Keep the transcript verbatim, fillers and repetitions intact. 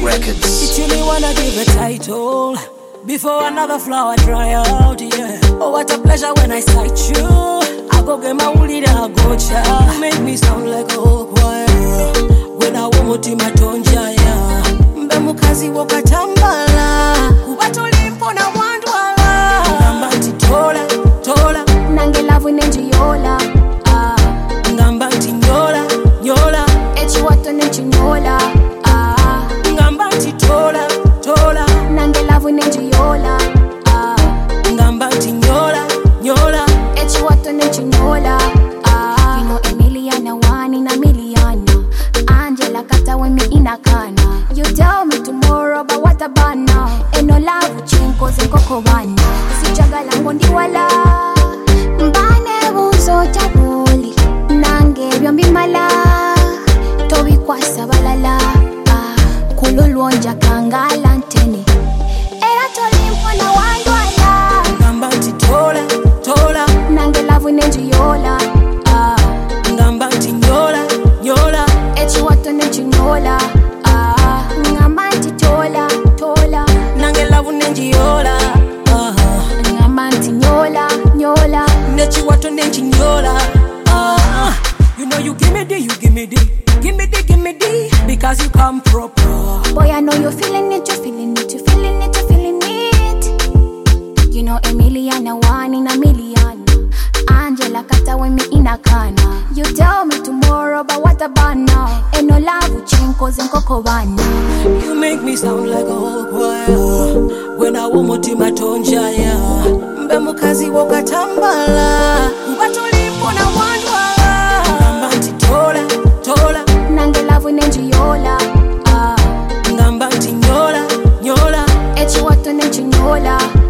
Records. It's you me wanna give a title before another flower dry out, yeah. Oh, what a pleasure when I sight you. I go get my woolly da gocha. You make me sound like a whole choir when I want to my tonja, yeah. Mbe mukazi woka tambala kubato limpo na wandwala. Ngambanti tola, tola nange lavu nenjiyola. Ah, ngambanti nyola, nyola echi wato nenjinyola. Ah, ngambanti tola, tola nange lavu nenjiyola. Ah, ngambanti nyola, nyola echi wato nenjinyola. Ah, you know Emiliana wani na Miliana. Angela kata when me inakana. You tell me tomorrow but what a bana. Eno lavu chinko zengoko bana. Sijaga lango ndiwala. Mbane buzo tabuli nange byombi mala tobi kwasa balala. Ah, kululwonja kangala ntene era tolimpo na wandwala. ngambanti tola, tola Nange lavu nenjiyola. Ah, ngambanti nyola, nyola echi wato nenjinyola. Ah, ngamanti tola, tola nange lavu nenjiyola. Ah, ngamanti nyola, nyola. nechi wato nenjinyola. Ah, you know you give me the, you give me the, give me the, give me the, because you come proper. Boy, I know you're feeling it, you're feeling it, you're feeling it, you're feeling it. You know Emiliana wani na Miliana. Angela kata when me inakana. You tell me tomorrow but what a bana. Eno lavu chinko zenkoko bana. You make me sound like a whole choir when I want to my tonja, yeah. Mbe mukazi woka tambala kubato limpo na wandwala. Ngambanti tola, tola Nange lavu nenjiyola. Ah, ngambanti nyola, nyola echi wato nenjinyola.